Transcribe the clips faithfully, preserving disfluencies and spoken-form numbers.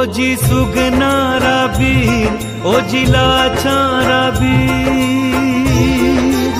जी सुगनारा बीर, ओ जी लाचारा बीर,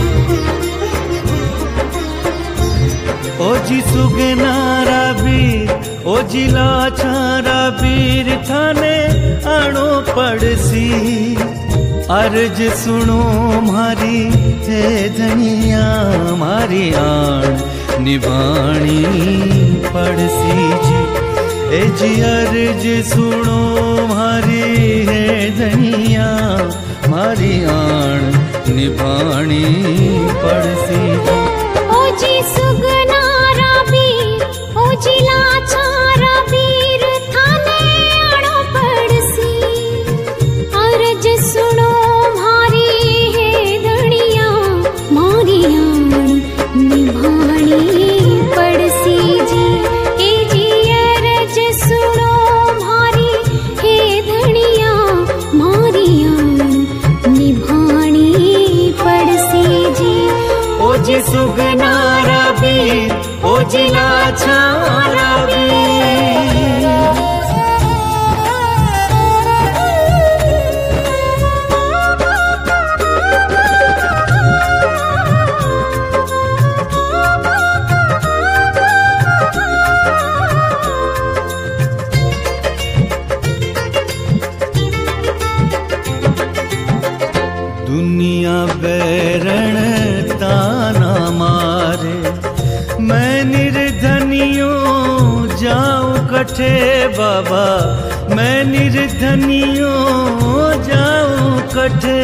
ओ जी सुगनारा बीर, ओ जी लाचारा बीर, थाने आणो पड़सी अर्ज सुनो मारी हे धनिया, मारी आण निभाणी पड़सी जी। ए जी अर्ज सुनो मारी है धनिया, मारी आण निभाणी पड़सी जी। ओ जी सुगनारा बीर, ओ जी लाचारा बीर, थाने आणो पड़सी अर्ज सुनो मारी है धनिया, मारी आण निभाणी पड़सी जी। ए जी अर्ज सुनो मारी हे धनिया, मारी आण निभाणी पड़सी जी। ओ जी सुगनारा बीर, ओ जी लाचारा बीर, दुनिया बैरण ताना मारे, मैं निर्धनियों जाऊं कठे बाबा, मैं निर्धनियों जाऊं कठे।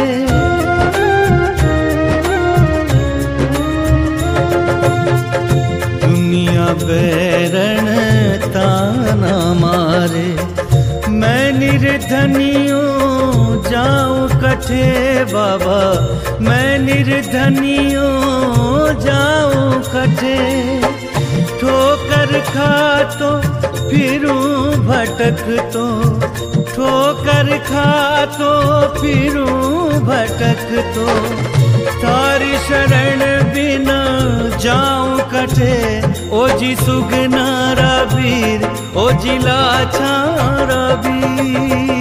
दुनिया बैरण ताना मारे, मैं निर्धनियों जाऊं कठे बाबा, मैं निर्धनियों जाऊं कठे। ठोकर खा तो फिरूं भटक तो, ठोकर खा तो फिरूं भटक तो, तारी शरण बिना जाऊं कठे। ओ जी सुगनारा बीर, ओ जी लाचारा बीर,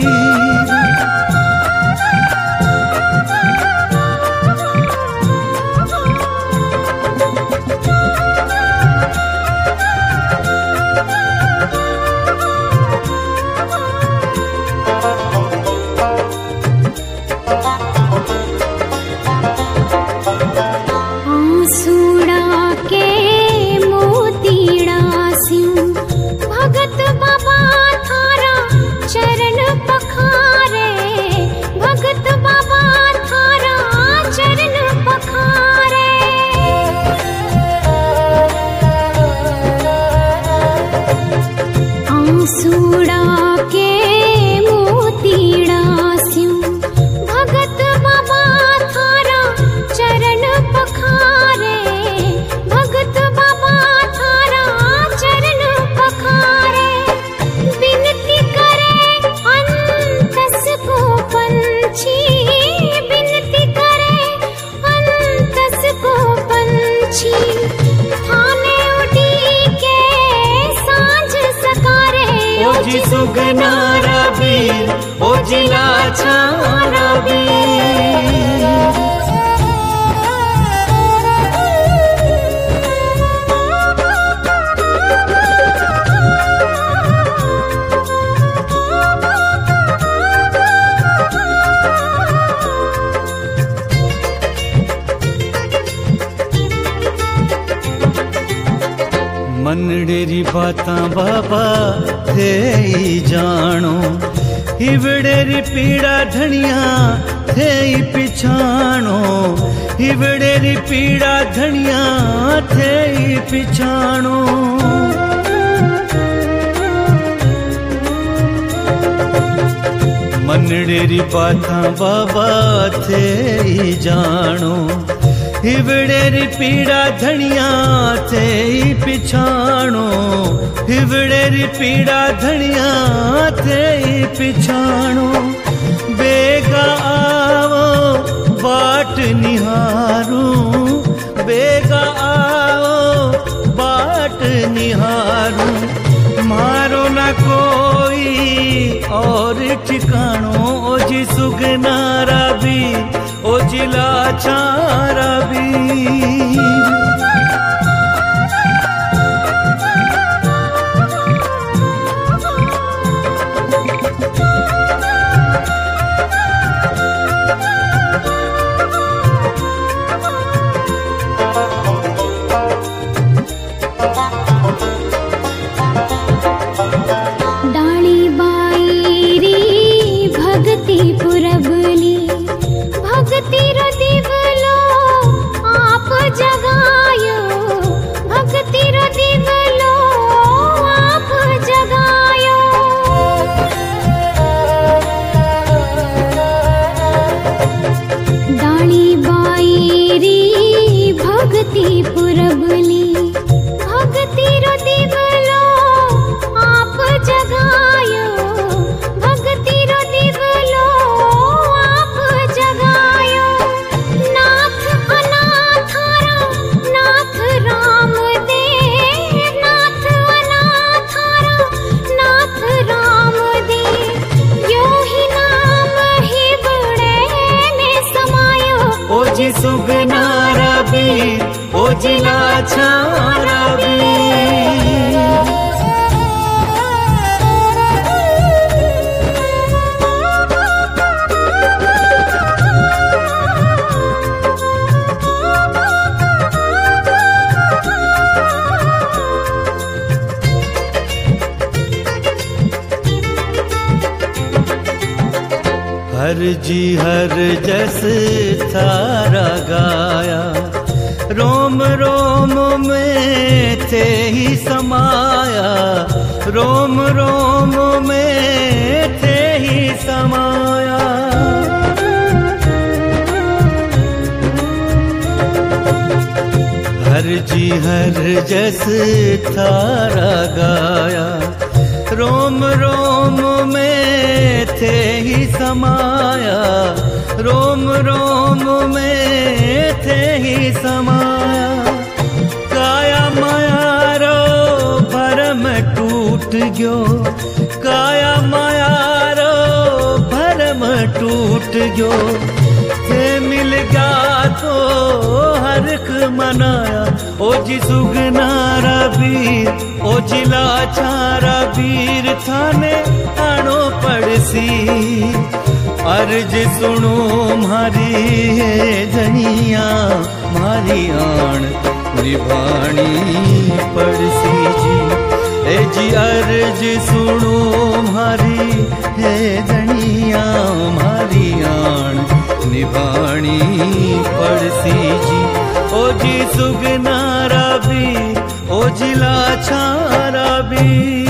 सूड़ा के मोतीड़ा स्यूं, भगत बाबा थारा चरण पखारे, भगत बाबा थारा चरण पखारे। बिनती करे अंतस को पंछी, बिनती करे अंतस को पंछी, थाने उड़ी के सांझ सकारे। ओ जी सुगनारा बीर, ओ जी लाचारा बीर, मनडेरी बातां बाबा थे जानो, हिवड़ेरी पीड़ा धनिया थे पिछाणो, हिवड़ेरी पीड़ा धनिया थे पिछाणो। मनडेरी बातां बाबा थे जानो, हिवड़ेरी पीड़ा धनिया थे पिछाणो, हिवड़ेरी पीड़ा धनिया थे पिछाणो। बेगा आवो बाट निहारूं, बेगा आओ बाट निहारूं, मारो न कोई जी सुगनारा भी ओ जिला छारा भी सुगनारा भी ओ जिला छारा भी हर जी हर जस थारा गाया रोम रोम में थे ही समाया रोम रोम में थे ही समाया हर जी हर जस थारा गाया रोम रोम में थे ही समाया रोम रोम में थे ही समाया काया माया रो भरम टूट गयो काया माया रो भरम टूट गयो थे मिल गया तो हरख मनाया ओ जी सुगनारा वीर ओ जिला छारा वीर थाने आनो पड़सी अर्ज सुनो मारी धनिया मारी आन निभानी पड़सी जी ए जी अर्ज सुनो मारी है धनिया मारी आन निभानी पड़सी जी ओ जी सुगनारा भी ओ जिला छारा भी